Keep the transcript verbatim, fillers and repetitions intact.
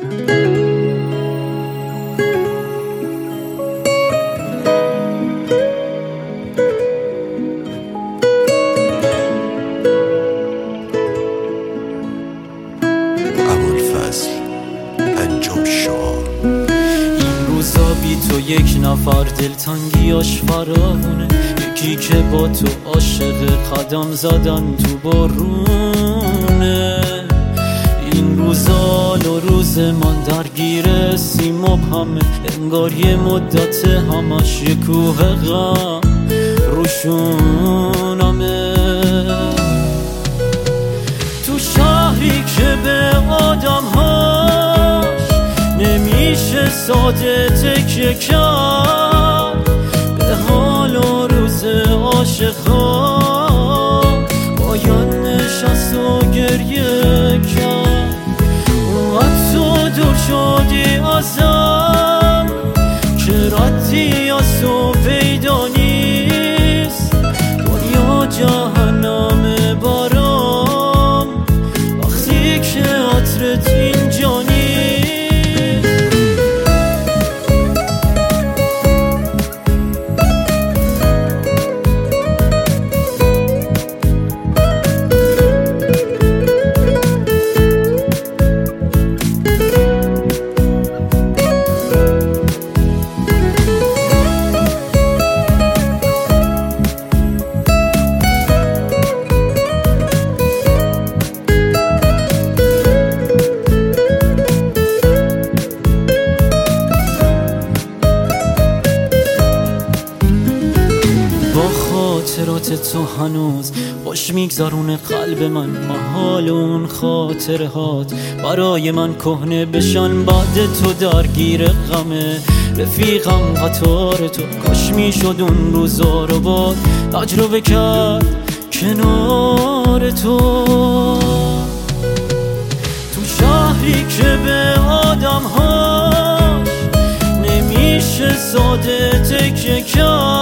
تو یک نفر دلتنگیاش فراونه، یکی که با تو عاشق قدم زدن تو بارونه. این روزا و روز من درگیر سی مبهمه، انگار یه مدت همش یه کوه غم روشونمه. تو شهری که به آدم هاش نمیشه ساده تکیه کرد، به حال و روز عاشقا باید نشست و گریه کرد. اونقدر تو دور شدی ازم که ردی از تو پیدا نیست، دنیا جهنم برام وقتی که عطرت اینجا نیست. خاطرات تو هنوز خوش میگذرونه قلب من، محال اون خاطره هات برای من کهنه بشن بعد تو درگیر غمه. رفیقم قطار تو کاش میشد اون روزا رو باد تجربه کرد کنار تو. تو شهری که به آدم هاش نمیشه ساده تکیه کرد،